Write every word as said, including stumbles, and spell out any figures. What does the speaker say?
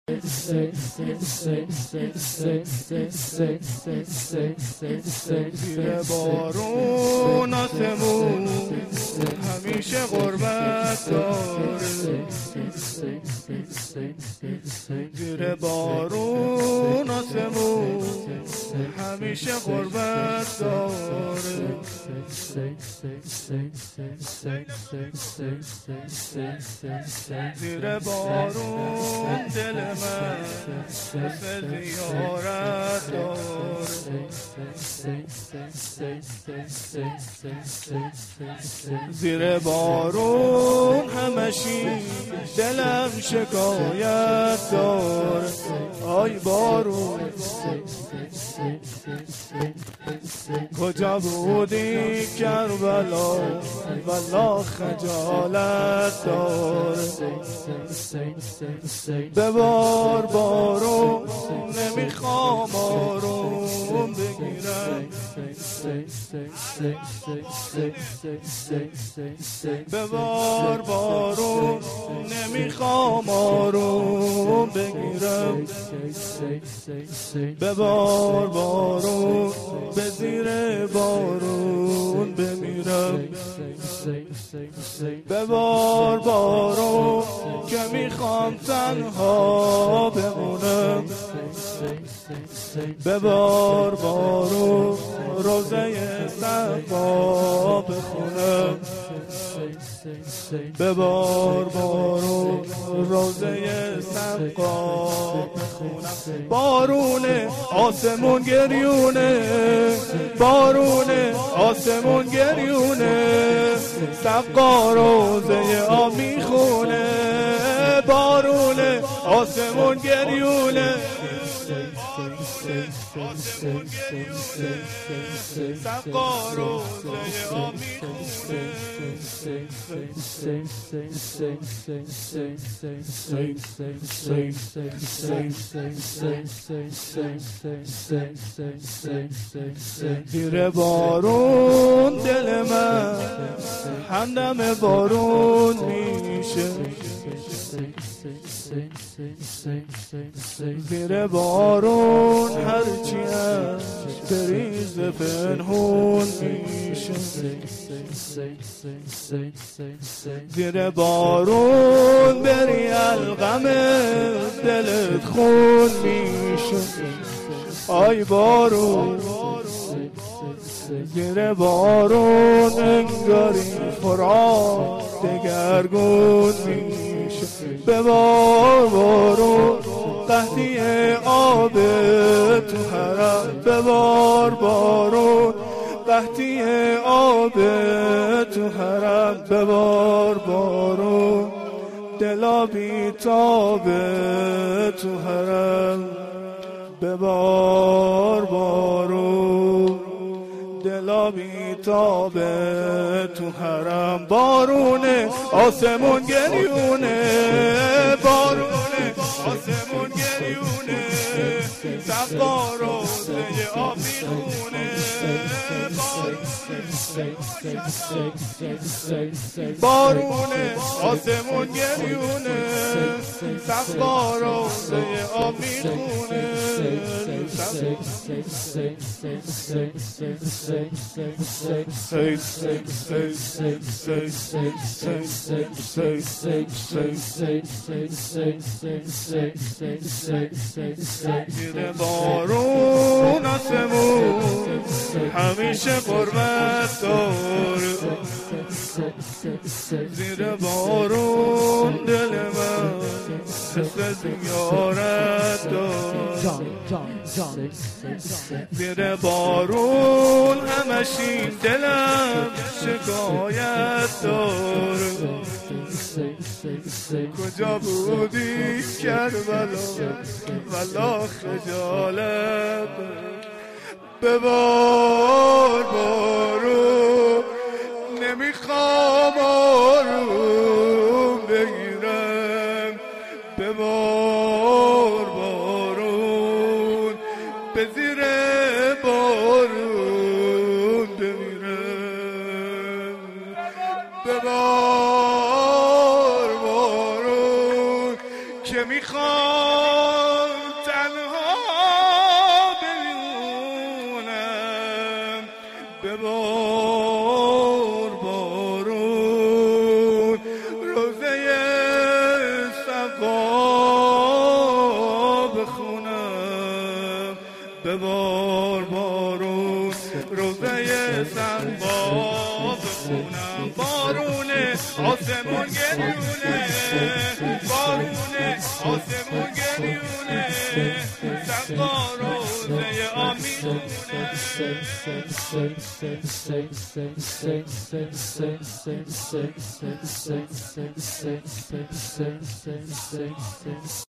زیر بارون آسمون همیشه غربت داره، زیر بارون آسمون همیشه غربت داره. زیر بارون دل من مثل زیارت داره، زیر بارون همشی دلم شکایت داره. آی بارون کجا بودی کربلا، والله خجالت داره. ببار بارون نمیخوام آروم بگیرم، ببار بارون نمیخوام آروم بگیرم، ببار بارون به زیر بارون بمیرم، ببار بارون که میخوام تنها بمونم، ببار بارون روزه صفا بخونم، ببار بارون روزه صفا بخونم. بارونه آسمون گریونه، بارونه آسمون گریونه، صفا روزه آب میخونه، بارونه آسمون گریونه، آسمون گریونه، صفا روزه آب میخونه. زیر بارون دل من همدم بارون میشه، زیر بارون هرچی از بریز پنهون میشه، زیر بارون بری الغم دلت خون میشه. آی بارون زیر بارون انگاری فرات دگرگون میشه، ببار بارون قحطی آب تو حرم، ببار بارون قحطی آب تو حرم، ببار بارون دلا بیتاب تو حرم، ببار بارون دلا بیتاب تو حرم. بارونه آسمون گریونه، بارونه آسمون گریونه، صفا روزه آب میخونه، بارونه آسمون گریونه، صفا روزه آب میخونه. زیر بارون آسمون همیشه غربت داره، زیر بارون دل من مثل زیارت داره، زیر بارون همشی دلم شکایت داره. کجا بودی کربلا، والله خجالت. ببار بارون نمیخوام آروم بگیرم، ببار بارون به زیر بارون بمیرم، ببار بارون که میخوام چند با بخونم بارونه آسمون گریونه بارونه آسمون گریونه سقا روزه آمیونه